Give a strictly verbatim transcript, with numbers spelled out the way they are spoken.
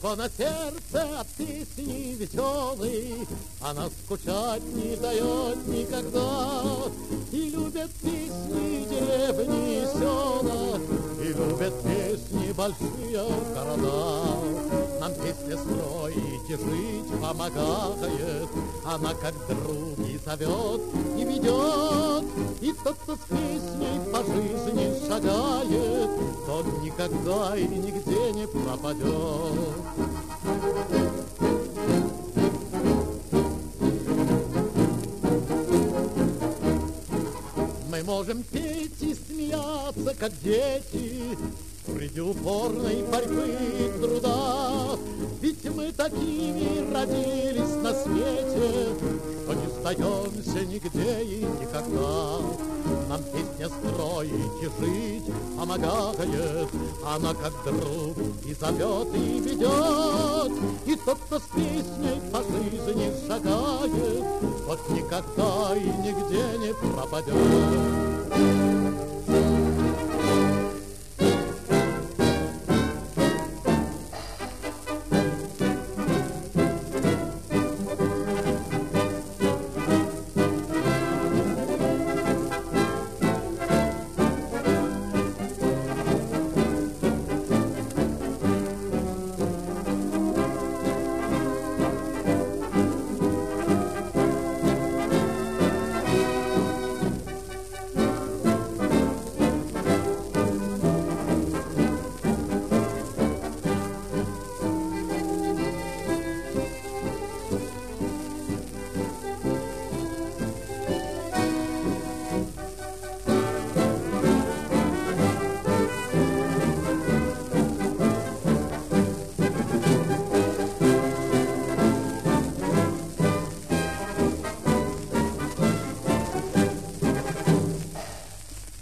Что на сердце от песни веселой она скучать не дает никогда. И любят песни деревни и села, и любят песни большие города. Нам песня строить и жить помогает, она как друг и зовет, и ведет. И тот, кто с песней по жизни шагает, тот никогда и нигде не пропадет. Мы можем петь и смеяться, как дети, среди упорной борьбы и труда. Ведь мы такими родились на свете, что не сдаемся нигде и никогда. Нам песня строить и жить помогает, она как друг и зовет, и ведет. И тот, кто с песней по жизни шагает, тот никогда и нигде не пропадет.